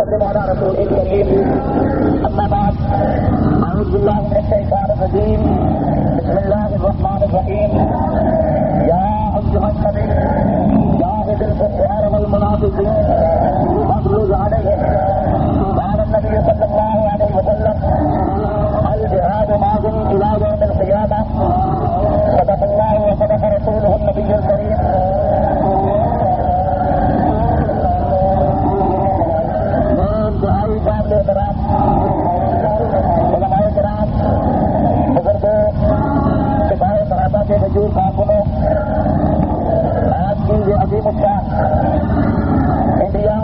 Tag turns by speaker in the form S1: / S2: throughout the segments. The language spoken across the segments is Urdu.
S1: وسلم على رسوله الكريم. أما بعد، أعوذ بالله من الشيطان الرجيم. بسم الله الرحمن الرحيم. يا أيها النبي جاهد الكفار والمنافقين واغلظ عليهم. قال النبي صلى الله عليه وسلم: الجهاد معهم إلى يوم القيامة. صدق الله وصدق رسوله النبي الكريم. علماء کرام، بزرگوں، سپاہی صحابہ کے حضور کارکنوں، آج کی یہ عظیم الشان انڈیا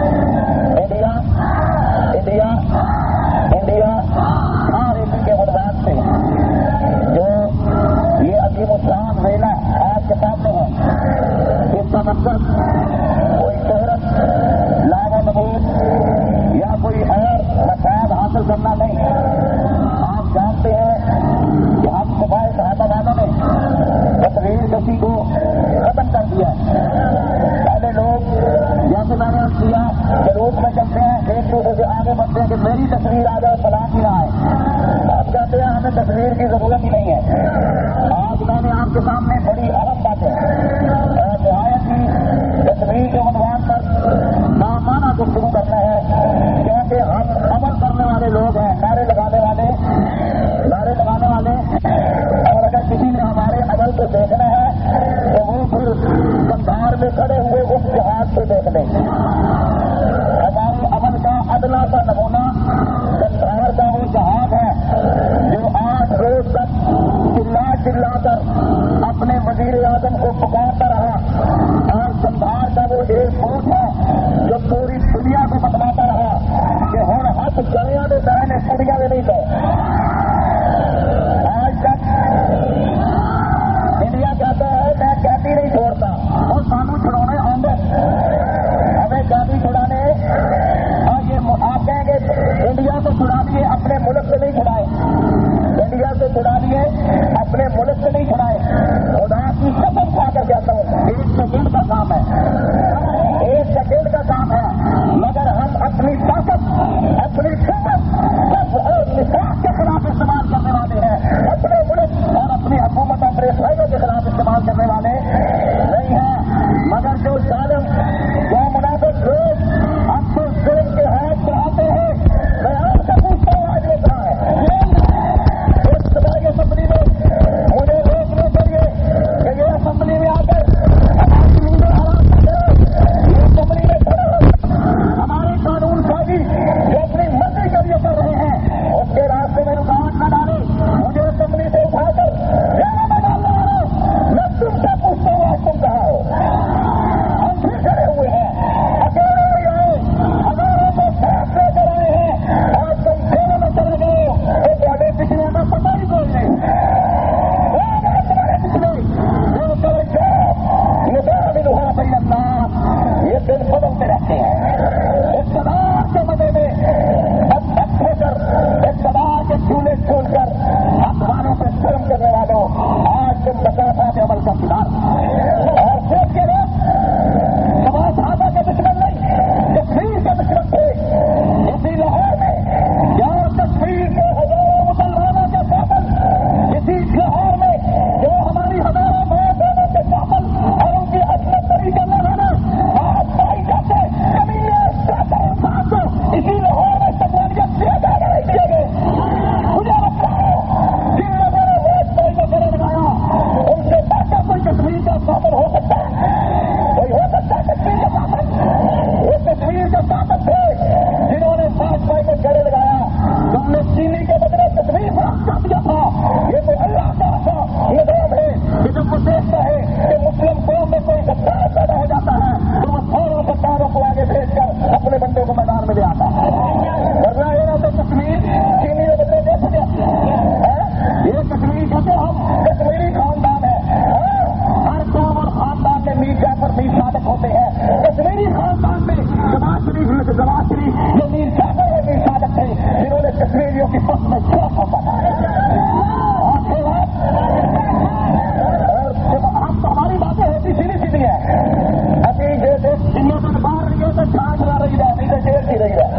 S1: ریلی کے عنوان سے جو یہ عظیم الشان ریلا آج کے سامنے ہے، اس کا مقصد کوئی شہرت، لاو و نمود یا کوئی خیر مفاد حاصل کرنا نہیں. آپ جانتے ہیں کہ ہم صفائے صحابہ والوں نے تصویر کشی کو ختم کر دیا. پہلے لوگ جیسے میں نے کیا جلوس میں چلتے ہیں، ایک دوسرے سے آگے بڑھتے ہیں کہ میری تصویر آ جائے، فلاں کی نہ آئے. آپ کہتے ہیں ہمیں تصویر کی ضرورت ہی نہیں ہے. آج میں نے آپ کے سامنے بڑی اہم باتیں نہایت ہی تصویر کے عنوان پر نامانہ گفتگو کرنا ہے، کیونکہ ہم عمل کرنے والے لوگ ہیں، نعرے لگانے والے. اور اگر کسی نے ہمارے عمل کو دیکھنا ہے تو وہ پھر کندھار میں کھڑے ہوئے اس جہاد سے دیکھ لیں. ہمارے عمل کا ادنا سا نمونہ کندھار کا وہ جہاد ہے جو 8 روز تک چلا کر اپنے وزیر اعظم کو پکارتا رہا، اور کندھار کا وہ ایئرپورٹ ہے جو پوری دنیا کو بتلاتا رہا کہ ہر ہاتھ گڑیا نے دائیں کڑیاں میں نہیں گئے. آج تک انڈیا کہتا ہے میں قیدی نہیں چھوڑتا، اور سانو چھڑانے آؤں، ہمیں قیدی چھڑانے. اور یہ آپ کہیں گے انڈیا سے چھڑا دیے، اپنے ملک سے نہیں چھڑائے. انڈیا سے چھڑا دیے، اپنے ملک سے نہیں چھڑائے. خدا کی قسم کھا کر کہتا ہوں 1 سیکنڈ کا کام ہے، 1 سیکنڈ کا کام ہے. مگر ہم اپنی طاقت، اپنی قوت اور نصاب کے خلاف استعمال کرنے والے ہیں. اپنے ملک اور اپنی حکومت، اپنے فائدوں کے خلاف استعمال کرنے والے نہیں ہیں. مگر جو ظالم، جو منافق لوگ ہم کو ظلم کے ہاتھ چڑھاتے ہیں، میں آپ سے پوچھتا ہوں آج وہ کہاں ہے؟ اس صدائی اسمبلی میں مجھے روکنے کے لیے کہ یہ اسمبلی میں آ کر ہماری نیندیں حرام نہ کرو. یہ اسمبلی میں کھڑے ہو ہمارے قانون سازی جو اپنی مرضی کے لیے کر رہے ہیں اس کے راستے میں رکاوٹ نہ ڈالے. مجھے اسمبلی سے اٹھا کر جیل میں ڈالنے والے، میں تم سے پوچھتا ہوں آج تم کہاں ہو؟ ہم بھی کھڑے ہوئے ہیں، اکیلے نہیں آئے، ہزاروں کو ساتھ لے کر آئے ہیں. آج تم جیل میں چلے گئے تو تمہارے پچھلے کا پتہ ہی کوئی نہیں. تمہارے پچھلے جو یہ دن بدلتے رہتے ہیں. اقتدار کے مدے میں ہو کر، اقتدار کے چولہے چھول کر اخباروں پہ ظلم کرنے والوں، آج تم بکاسا کے عمل کا شکار. اور سوچ کے لوگ سماج صحابہ کے دشمن نہیں، تصویر کے دشمن تھے. اسی لاہور میں یار تصویر کے ہزاروں مسلمانوں کے قاتل، اسی لاہور میں جو ہماری ہزاروں ماں بہنوں کے قاتل اور ان کی عصمت دری کرنے والا اسی لاہور میں تقریباً دیا گئے. مجھے لگتا ہے جن لوگوں نے ووٹ پائی کو کرے لگایا ان سے بہتر کوئی تصویر کا قاتل ہو سکتا ہے؟ کوئی ہو سکتا ہے تصویر کا قاتل؟ وہ تصویر کا قاتل تھے جنہوں نے 5 پائی کو گڑے لگایا. تم نے چینی کے بدلے تصویر فراہم کر دیا تھا. یہ تو اللہ کا ایسا نظام ہے کہ جب وہ دیکھتا ہے کہ مسلم قوم میں کوئی غدار پیدا ہو جاتا ہے تو وہ فوراً غداروں کو آگے بھیج کر اپنے بندوں کو میدان میں لے آتا ہے. ورنہ یہ نہ تو تصویر چینی کے بدلے دے سکے. یہ تصویر کہتے ہم کشمیری خاندان ہے. ہر قوم اور خاندان میں میر جعفر میر صادق ہوتے ہیں. کشمیری خاندان میں جماعت شریف یہ میر جعفر اور میر صادق تھے جنہوں نے کشمیریوں کی فصل میں شوق ہوتا تھا. اور ہماری باتیں ہوتی سیدھی ہے. ابھی جیسے باہر رہی ہے تو چھانٹ نہ رہی ہے، نہیں تو جیل کی رہی ہے.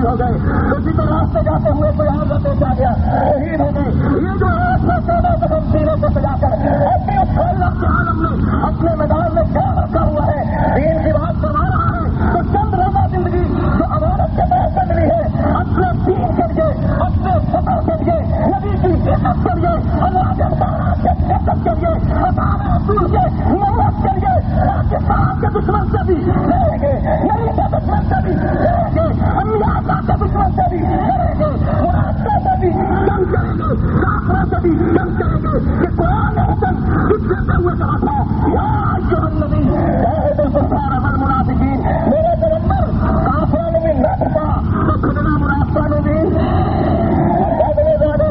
S1: ہو گئے، کسی کو راستے جاتے ہوئے کوئی آگ پیش آ گیا شہید ہو گئے. یہ جو 114 قدم سینے کو سجا کر اپنے خیرت کے عالم میں اپنے میدان میں کیا رکھا ہوا ہے، دین کی بات کروا رہا ہے. تو چند روزہ زندگی جو عدالت کے بعد بنی ہے، اپنے دین کے لیے، اپنے فطر کے لیے، نبی کی عزت کے لیے، اللہ کے احکامات کے عزت کے لیے، اطاعت رسول کے نعمت کے لیے، پاکستان کے دشمن سے بھی لڑیں گے، نبی کے دشمن سے بھی لڑیں گے، انبیاء کے دشمن سے بھی لڑیں گے، منافقوں سے بھی جنگ کریں گے، کافروں سے بھی جنگ کریں گے. کہ قرآن حسن جتنے ہوئے کہا تھا یا ایھا النبی جاہد الکفار والمنافقین. میرے پیغمبر کافروں نے بھی نہ ڈرتا تو خدا منافقوں نے بھی بدلے زیادہ.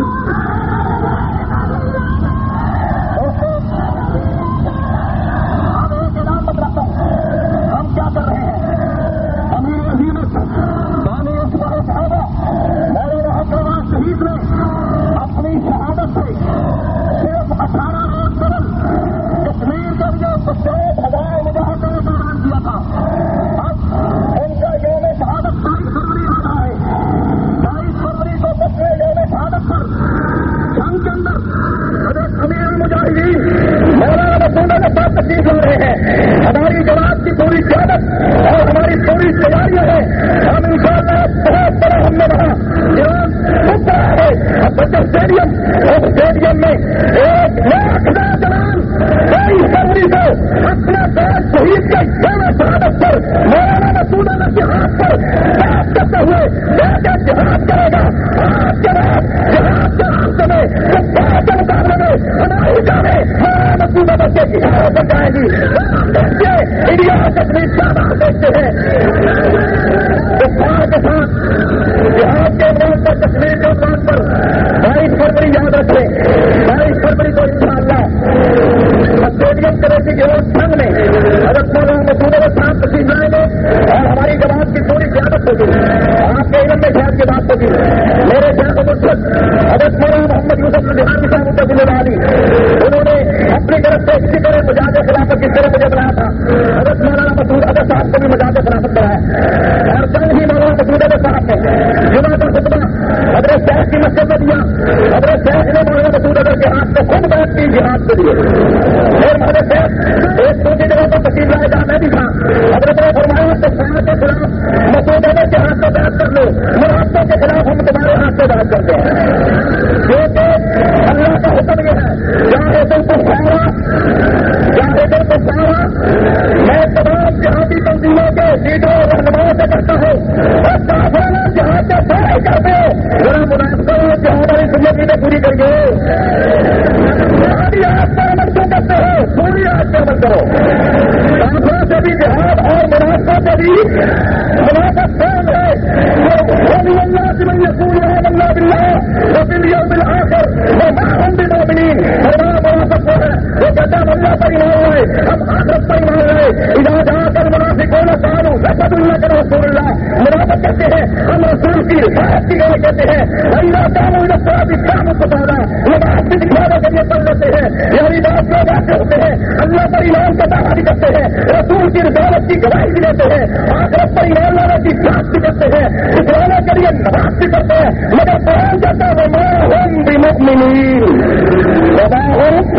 S1: اب ایک اعلان بتلاتا ہوں ہم کیا کر رہے ہیں. امیر عظیم بانی اصبح صحابہ مولانا حسن شہید نے اپنی شہادت سے صرف 18 روز قبل کشمیر کے لیے 60,000 مجاہدوں کا اعلان کیا تھا. اب ان کا یوم شہادت 22 فروری آ رہا ہے. 22 فروری کو بچے یوم شہادت پر جنگ کے اندر امیر المجاہدین مولانا رسول کے ساتھ تشریف لا رہے ہیں. ہماری جماعت کی پوری قیادت اور ہماری پوری تیاریاں ہیں. ہم انشاءاللہ بہت بڑا ہم نے وہاں ایران خود رہا ہے. اب بچے اسٹیڈیم اس اسٹیڈیم میں 1,00,000 نوجوان 22 فروری کو اپنا دیش شہید کے یوم شہادت پر مولانا رسول اللہ کے ہاتھ پر بات کرتے ہوئے جہاد کرے گا. آج کے بعد جہاد کے راستے میں کفار کے مقابلے میں ہماری جانیں مولانا رسول اللہ کے جہاد بن جائے گی. دیکھیے انڈیا کشمیر شہباز دیکھتے ہیں کفار کے ساتھ جہاد کے عنوان پر کشمیر کے عنوان پر 22 فروری یاد رکھیں. 22 فروری کو انشاءاللہ اسٹیڈیم کمیٹی کے سنگ میں حضرت مولانا مسعود احمد صاحب تشریف لائیں گے اور ہماری جماعت کی پوری قیادت ہوگی. آپ کے علم میں شہد کی بات ہوگی. میرے شہد مرشد حضرت مولانا محمد یوسف بہاری صاحب متضل علی انہوں نے اپنی طرف سے اسی طرح مجاہد خلافت جس طرح مجھے بنایا تھا حضرت مولانا مسعود احمد صاحب کو بھی مجاہد خلافت بنایا. اور جلد ہی مولانا مسعود احمد صاحب نے جمعہ کا خطبہ حضرت شیخ کی مسجد میں دیا. حضرت شیخ نے مولانا مسعود احمد کے ہاتھ کو خود بیعت کی جہاد کے لیے. پھر حضرت شیخ ایک دوسری جگہ پر تشریف لائے جا میں بھی تھا. حضرت نے فرمایا کہ شہر کے خلاف مسعود احمد کے ہاتھ کو بیعت کر لو. منافقوں کے خلاف ہم تمہارے ہاتھ سے بیعت کرتے ہیں. کیونکہ اللہ کا حکم یہ ہے چاہے دل کو سارا میں تمام جہادی تنظیموں کے لیڈروں اور رہنماؤں سے کرتا ہوں اور کافرانہ جہاد کے سارے کرتے ہو ذرا منافقوں جہاد والی زندگی میں پوری کریے. ساری آج پر عمل کیوں کرتے ہو؟ پوری آج پر عمل کرو. کافروں سے بھی جہاد اور منافقوں سے بھی منافق کون ہے جو اللہ سے من یقول آمنا باللہ وبالیوم الآخر وما هم بمؤمنین. منافق وہ ہے وہ کہتا ہے اللہ پر ایمان لائے ہم آخرت پر ایمان لائے. اذا جاءك المنافقون قالوا نشهد انك رسول الله. منافق کہتے ہیں ہم رسول کی رسالت کی گواہی کہتے ہیں. واذا قاموا الى الصلاة قاموا كسالى. یہ بات بھی دکھانے کے لیے پڑھ لیتے ہیں. یہی بات لوگ آتے ہوتے ہیں اللہ پر ایمان کا دعویٰ بھی کرتے ہیں رسول کی رسالت کی گواہی بھی دیتے ہیں آخرت پر ایمان لانے کی بات بھی کرتے ہیں اسلانے کے لیے نماز بھی کرتے ہیں. مگر قرآن کہتا ہے وما هم بمؤمنین. وما هم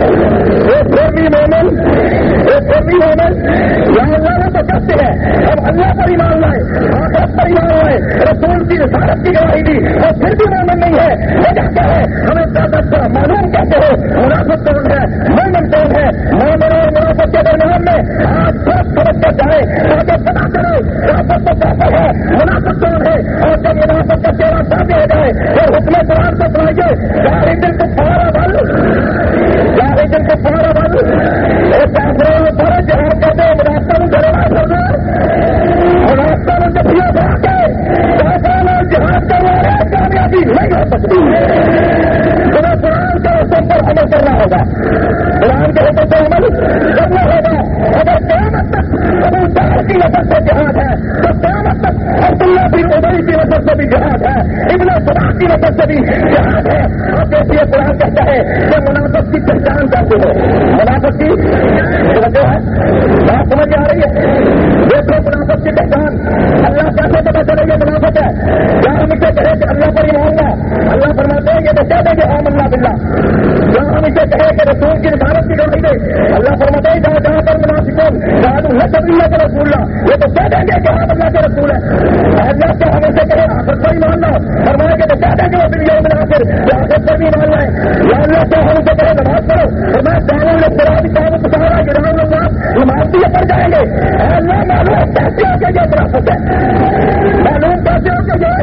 S1: مومن یا اللہ نے تو کہتے ہیں ہم اللہ پر ایمان لائے آخرت پر ایمان لائے رسول کی رسالت کی گواہی دی اور پھر بھی مومن نہیں ہے. وجہ کیا ہے؟ ہمیں طاقت کا معلوم کہتے ہو منافق کون ہے مومن کون ہے. مومن اور منافق کے درمیان میں آج فرق سمجھ کر جائے تاکہ پتا چلے کافر تو کافر ہے منافق کون ہے. اور جب منافق کا چہرہ سامنے ہو جائے اور حکم قرآن کو سنائیے چاہے دن کو پارا بل چاہے دن کو پارا بل ایک کافروں پر جہاد کہتے ہیں منافقوں کرنا کرنا منافقوں جب یہ بات ہے کافروں جہاد کرنا ہے کامیابی نہیں ہو سکتی. تمہیں قرآن کے حکم پر عمل کرنا ہوگا. قرآن کے حکم پر عمل کرنا ہوگا. اگر قیامت تک ابو جہل کی نظر سے جہاد ہے تو قیامت تک عبداللہ بن ابی کی نظر سے بھی جہاد ہے ابن سبا کی نظر سے بھی جہاد ہے. اب دیکھیے قرآن کہتا ہے کہ منافق کی پہچان کرتے ہو. منافق کی توجہ ہے بات سمجھ آ رہی ہے. دیکھو منافق کی پہچان اللہ کیسے پتا چلے گا منافق منافق ہے. یا ہم اسے کہے کہ اللہ پر ایمان لا, اللہ فرماتے ہیں یہ تو کہہ دیں گے آمنا باللہ. یا ہم اسے کہے کہ رسول کی رسالت کی گواہی دے, اللہ فرماتے ہیں جہاں پر منافقون قالوا نشهد انك رسول اللہ, یہ تو کہہ دیں گے کہ ہم اللہ کے رسول ہیں. اللہ سے ہم اسے کہے آخرت پر ایمان لا, فرمائے کہ تو کہہ دیں گے وہ بالیوم الاخر, کہ آخرت پر بھی ایمان لائیں. یا اللہ سے ہم اسے کہے نماز پڑھو, فرمایا تعاون للصلاۃ قامت الصلاۃ جناب اللہ, نماز بھی پڑھ جائیں گے. اللہ معلوم کیسے ہو کہ یہ منافق ہے, معلوم کیسے ہو کہ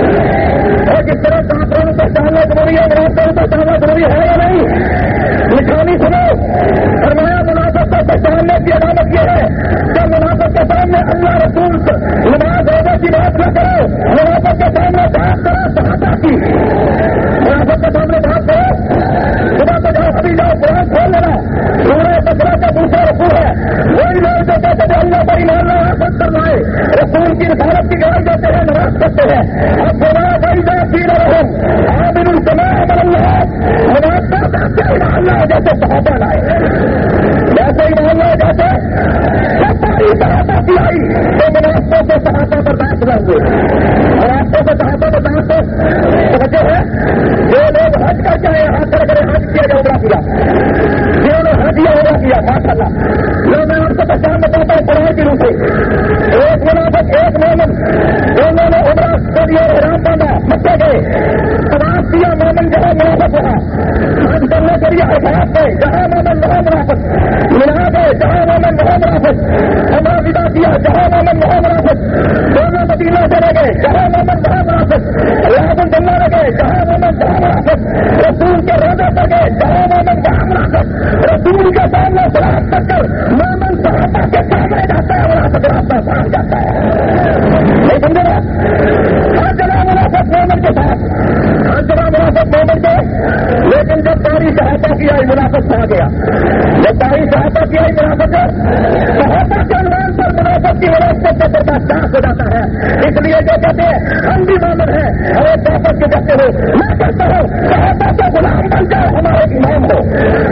S1: یہ, اور جس طرح کافروں کو پہچاننا ضروری ہے منافقوں کو پہچاننا ضروری ہے یا نہیں. نشانی سنو, فرمایا منافق کو پہچاننے کی علامت یہ ہے کہ منافق کے سامنے اللہ رسول نماز روزے کی بات نہ کرو, منافق کے سامنے بات کرو صحابہ کی, منافق کے سامنے بات کرو. صبح کو جاؤ ابھی جاؤ قرآن کھول لینا, سورہ بقرہ کا دوسرا رسول ہے. وہی لوگ جو کہتے ہیں اللہ پر ایمان لانا خود کرنا ہے, رسول کی رسالت کی گواہی دیتے ہیں, نماز پڑھتے ہیں. اب خدا بھائی جا سین رحم عامر الجماع عمل اللہ, منافق کیسے ایمان لاؤ جیسے صحابہ لائے, جیسے ایمان لاؤ جیسے ساری صحابہ کی آئی, تو منافقوں سے صحابہ برداشت نہ ہوئے. منافقوں سے صحابہ برداشت سمجھے ہیں. جو لوگ حج کر کے آئے ہاتھ کر حج کیا یا عمرہ کیا, جنہوں نے حج یا عمرہ کیا ماشاء اللہ, جو میں ان کو پہچان بتاتا ہوں قرآن کی روح سے. ایک منافق ایک مومن دونوں نے عمرہ کر دیا, احرام باندھا, مکے گئے, طواف کیا, مومن جہاں منافق وہاں, حج کرنے کے لیے عرفات گئے جہاں مومن وہاں منافق, منا گئے جہاں مومن وہاں منافق, عمرہ ودا کیا جہاں مومن وہاں منافق, دونوں مدینہ چلے گئے جہاں مومن وہاں منافق, ریاض الجنہ لگے جہاں مومن وہاں منافق, رسول کے روزے پر گئے جہاں مومن وہاں منافق, رسول کے سامنے سلام کر کر مومن صحابہ کے سامنے جاتا ہے, منافق راستہ بھاگ جاتا ہے. نہیں سمجھے نا, ہر جگہ منافق مومن کے ساتھ, ہر جگہ منافق مومن کے. لیکن جب تاری صحابہ کی آئی منافق بھاگ گیا, جب تاری صحابہ کی آئی منافق صحابہ کے عنوان پر منافق کی منافقت سے برداشت ہو جاتا ہے. اس لیے جو کہتے ہیں ہم بھی مومن ہیں, ہمیں طاقت کے کہتے ہو, میں کہتا ہوں صحابہ کا غلام بن جاؤ, ہمارے امام ہو.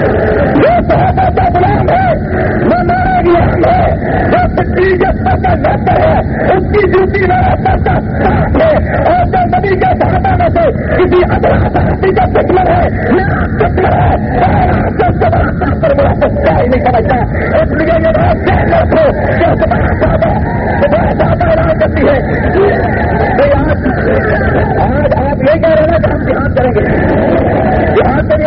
S1: جو صحابہ کا غلام ہے وہ ہمارا امام ہے. جو پٹی جب تک رہتا ہے اس کی ڈیوٹی میرا ساتھ ہے, اور جو نبی کے صحابہ میں سے کسی ادھر صحابی کا دشمن ہے میرا دشمن ہے, پر منافق کیا ہی نہیں سمجھتا. اس لیے یہ بات کہہ رکھو کہ تمہارا صحابہ اعلان کرتی ہے. آج آپ یہ کہہ رہے ہیں کہ ہم جہاد کریں گے, جہاد کے لیے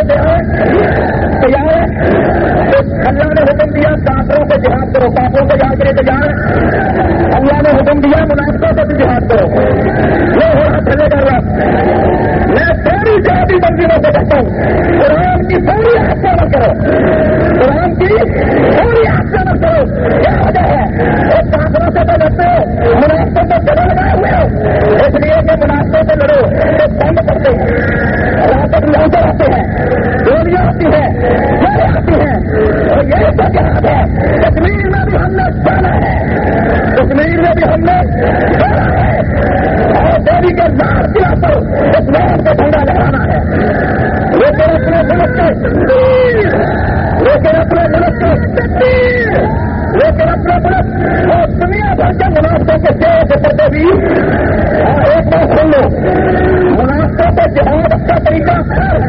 S1: تیار ہے. تو اللہ نے حکم دیا کافروں سے جہاد کرو, کافروں سے جہاد کے لیے تیار ہے. اللہ نے حکم دیا منافقوں سے بھی جہاد کرو. وہ ہو رہا چلے گا رہا, میں ساری جہادی تنظیموں سے کہتا ہوں قرآن کی ساری آیت سے عمل کرو, قرآن کی ساری آیت سے عمل کرو. کیا وجہ ہے, ایک کافروں سے تو لڑتے ہو, منافقوں سے جڑے لگائے ہوئے ہو, اس لیے کہ منافقوں سے لڑو تو بند کرتے راتب لوٹے آتے ہیں, گولیاں آتی ہیں, گولیاں آتی ہیں, اور یہ تو جہاد ہے. کشمیر میں بھی ہم نے جانا ہے, کشمیر میں بھی ہم نے جانا ہے, اور دیوی کے نام کیا تو اسلام کا جھنڈا لہرانا ہے. لیکن اپنے ملک کے, لیکن اپنے ملک کے, لیکن اپنے ملک اور دنیا بھر کے منافقوں کے چہرے سے پڑتے بھی. ایک بات سن لو, منافقوں کو جہاد کا طریقہ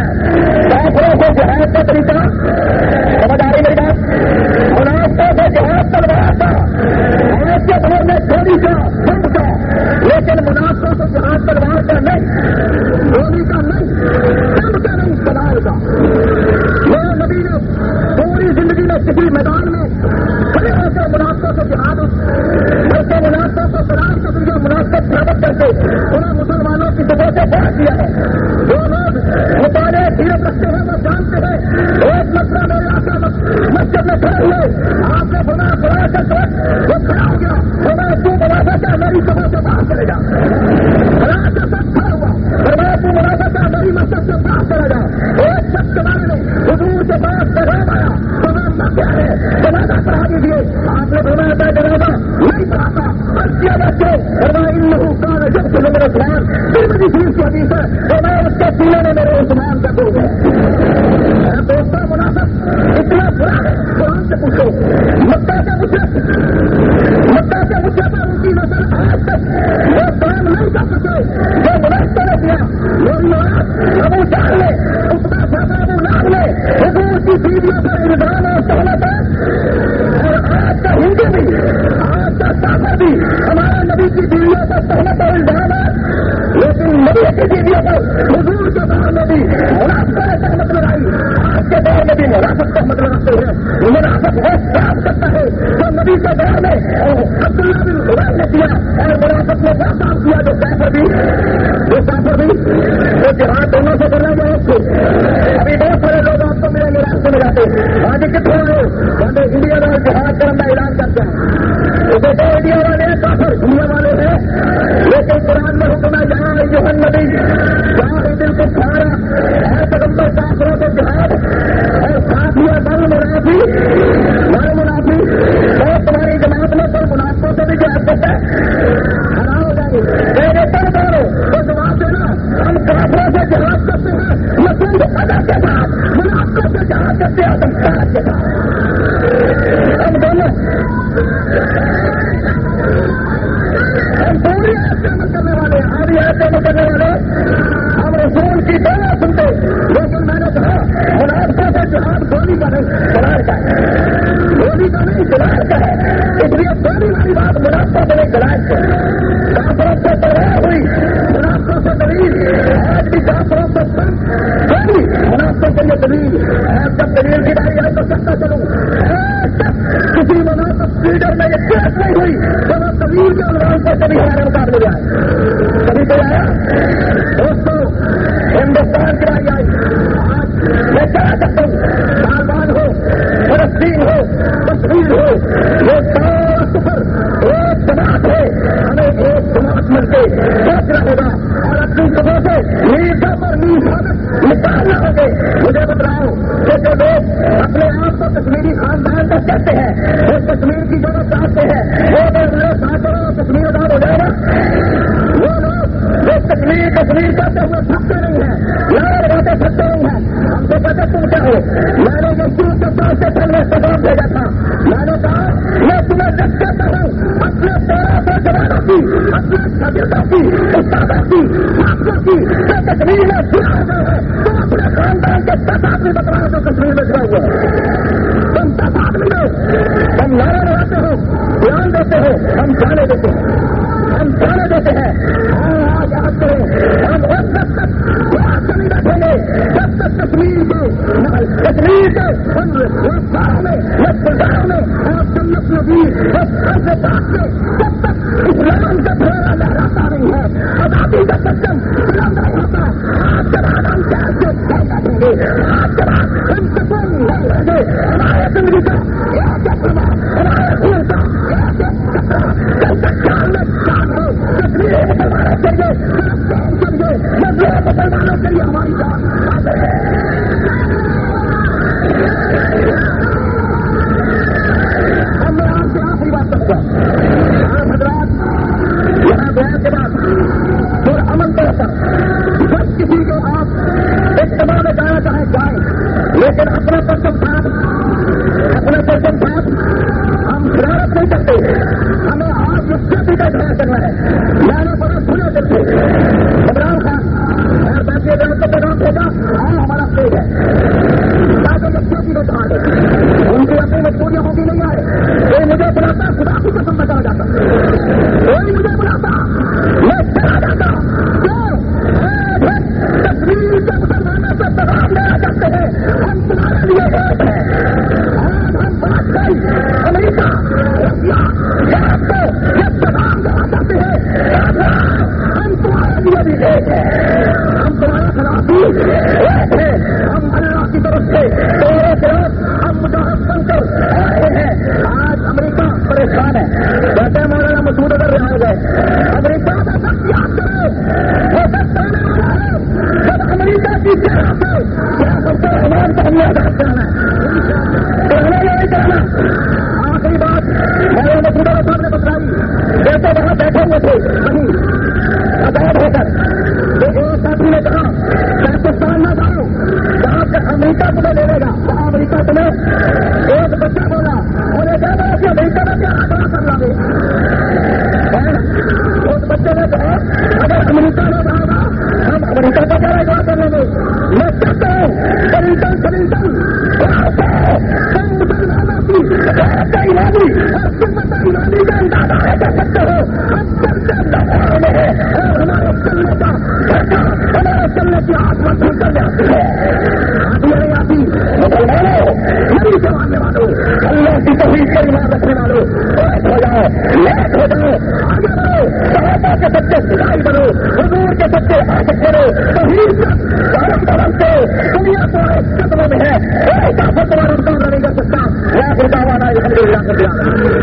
S1: کافروں کو جہاد کا طریقہ سمجھ آ رہی میری بات. منافقوں کو جہاد تلوار تھا, آج کے دور میں گولی کا بم کا, لیکن منافقوں کو جہاد تلوار کا نہیں, گولی کا نہیں, بم کا نہیں, سلام کا. میرے نبی نے پوری زندگی میں کسی میدان میں کھڑے ہو کر منافقوں سے جہاد, بلکہ منافقوں کو سلام کا ذریعہ منافقت ثابت کر کے انہیں مسلمانوں کی جگہ سے بڑھا دیا ہے. جو لوگ مطالعے سیرت رکھتے ہیں وہ جانتے ہیں. ایک مسئلہ میرے آقا مسجد میں کھڑے ہوئے, آپ نے بنا بڑا کر وہ کھڑا ہو گیا, فرمایا تو منافع کیا میری سبھا سے باہر چلے جا. بڑا کر سب کھڑا ہوا, فرمایا تو منافع کیا میری مسجد سے باہر چلے جا. ایک شخص کے بارے میں حضور کے پاس پیغام آیا, فرمایا کیا ہے, جنازہ پڑھا دیجیے. آپ نے فرمایا تھا جنازہ نہیں پڑھاتا, بس کیا بچے, فرمایا انہو کان جب سے نمبر عثمان, پھر مجھے چیز کی حدیث ہے, فرمایا اس کے سینے نے میرے عثمان کا دو ہے. دوستوں منافق اتنا برا ہے, قرآن سے پوچھو, مکہ سے پوچھے, مکہ سے پوچھے پر ان کی نسل آج تک وہ کام نہیں شخص سے جو مناسب نے کیا میری بات ابو جہل نے اس کا سادہ ابو لہب نے حضور کی بیویوں پر الزام اور تہمت ہے اور آج کا ہندو بھی آج کا کافر بھی ہمارے نبی کی بیویوں پر تہمت اور الزام ہے لیکن نبی کی بیویوں پر حضور کے دور میں بھی مناسب نے تہمت لگائی آج کے دور میں بھی مناسب تہمت لگاتے ہیں مناسب ہے صاف کرتا ہے جو نبی کے دور میں عبداللہ بن عمر نے کیا اور مناسب نے وہ کام کیا جو کافر بھی وہ جہاد دونوں سے کرنا جائے ابھی بہت سارے لوگ آپ کو ملیں گے راستے میں جاتے آج کتنے لوگ جاتے انڈیا والے جہاد کرنا اعلان کرتے ہیں دیکھو انڈیا والے کافر انڈیا والے ہیں لیکن قرآن میں حکم ہے جہاں یوہن نبی جہاں دل کو کھانا ہے پیغمبر کافروں کے جہاد اور ساتھ ہی بل منافی اور تمہاری جماعت میں تو منافقوں سے بھی جہاد کرتا ہے حرام ہو جائیں گے تو جواب دینا ہم کافروں سے جہاد کرتے ہیں لیکن ادب کے ساتھ منافقوں سے جہاد کرتے ہیں آدمکار کے ساتھ ہم دونوں ہم پوری ایسے عمل کرنے والے آدھی ایسے عمل کرنے والے ہم رسول کی دونوں سنتے لیکن میں نے کہا منافقوں سے جہاد گولی کا نہیں سلار کا ہے گولی کا نہیں سلار کا ہے اس لیے پہلی والی بات منافقوں سے نہیں سلار کا کافروں سے تباہ ہوئی منافقوں سے دلیل آج بھی کافروں سے کوئی منافقوں کے لیے دلیل آج جب دلیل کی باری آئے تو سکتا چلوں کسی منافق لیڈر میں یہ کیس نہیں ہوئی تو وہ دلیل کے عنوان پر کبھی ہمارے مقابلے جائے کبھی کوئی آیا دوستوں ہندوستان کی باری آئی آج میں کہہ سکتا ہوں طالبان ہو فلسطین ہو کشمیر ہو یہ سارا سفر ایک جماعت ہے ہمیں ایک جماعت مل کے سوچنا ہوگا اور اپنی سبوں سے نیزا پر نیز حادث نکالنا ہوگا مجھے بتلاؤ کہ جو لوگ اپنے آپ کو کشمیری خاندان تک کہتے ہیں وہ کشمیر کی جگہ چاہتے ہیں وہ لوگ ساتھ کرو کشمیر آزاد ہو جائے گا وہ لوگ جو کشمیر کہتے ہوئے تھکتے نہیں ہیں لڑ باتیں تھکتے نہیں ہیں ہم کو پتہ تم کیا ہو میں نے یہ چیز کے پاس سے پہلے پیغام بھیجا تھا میں نے کہا میں تمہیں رکھ کہتا ہوں اپنے پیروں سے جوانوں کی اپنے شاگردوں کی استادوں کی چھاتروں کی جو کشمیر میں چھڑا ہوئے ہیں تم اپنے خاندان کے 10 آدمی بتلاؤ جو کشمیر میں چھڑا ہوئے ہیں تم 10 آدمی ہو تم نعرے لگاتے ہو بیان دیتے ہو ہم جانے دیتے ہیں ہم جانے دیتے ہیں آج یاد کریں ہم اس وقت تک یاد سے نہیں بیٹھیں گے جب تک کشمیر کے رفتاروں میں رفتاروں میں اور سنت نبی اور ایسے بات میں جب تک اسلام کا پھیرا لہراتا نہیں ہے آزادی کا سسٹم بلند نہیں ہوتا آج کے بعد ہم چار سے بیٹھیں گے آج کے بعد ہم سکون نہیں رہیں گے ہمارے زندگی کا ایک ہمارے خون کا ایک جب تک جان میں جان ہو کشمیری مسلمانوں کے لیے فلسطین کے لیے مظلوم مسلمانوں کے لیے ہماری جان حاضر ہے ہم نے آپ سے آخری بات کرتا آپ حضرات یہاں بیان کے بعد پھر امن طور پر جب کسی کو آپ اجتماع میں جانا چاہیں جائیں لیکن اپنے پرچم ساتھ ہم شرارت نہیں کرتے ہمیں آج اس سے بھی بیٹھایا کرنا ہے میں نے بڑا سنا کرتے عمران خان اور باقی اداروں کو پیغام بھیجا اور ہمارا پیج ہے تاکہ بچوں کی بیٹھا دے ان کی اپنی مجبوریاں ہوگی نہیں آئے کوئی مجھے بلاتا خدا کی قسم میں چلا جاتا کوئی مجھے بلاتا میں چلا جاتا کیوں تصویر کے مسلمانوں سے پیغام لینا چاہتے ہیں ہم تمہارے لیے ایک ہیں ہم بات کریں امریکہ رشیا یورپ کو یہ پیغام دینا چاہتے ہیں ہم تمہارے لیے بھی ایک ہیں ہم تمہارے خلاف بھی ایک ہیں ہم اللہ کی طرف سے تیرے طرف ہم مجاہد بن کر آئے ہیں آج امریکہ پریشان ہے کہتے ہیں مولانا مسعود اگر رہا گئے امریکہ کا سب یاد کرے وہ سب آنے والا ہے جب امریکہ کی جگہ سے کیا کرتے ایمان کو ہمیں آزاد کرنا ہے ہمیں یہ نہیں کرنا آخری بات مولانا مسعود اگر صاحب نے بتائی جیسے وہاں بیٹھے ہوئے تھے وہیں آزاد ہو کر ایک ساتھی نے کہا پاکستان نہ جاؤ جہاں تک امریکہ تمہیں لے لے گا وہاں امریکہ تمہیں ایک بچہ بولا انہیں کہنا کہ امریکہ میں کیا بڑا کرنا دے اس بچے نے کہا اگر مسلمانوں کی ایرانی اور سنت ایرانی کا اندازہ کر سکتے ہو. ہم چلتے میں ہے اور ہمارے چلنے کا ہمارے چلنے کی آسمان دور کر جاتی ہے. آتی مسلمانوں میری جواننے والوں اللہ کی توحید پر ایمان رکھنے والوں ہو جاؤ لیٹ ہو جاؤ آگے بڑھو صحابہ کے سچے سلائی بنو حضور کے سچے عاشق بنو توحید بنتے دنیا تمہارے قدموں میں ہے کوئی طاقت تمہارا مقابلہ نہیں کر سکتا. لا دعوانا الحمدللہ.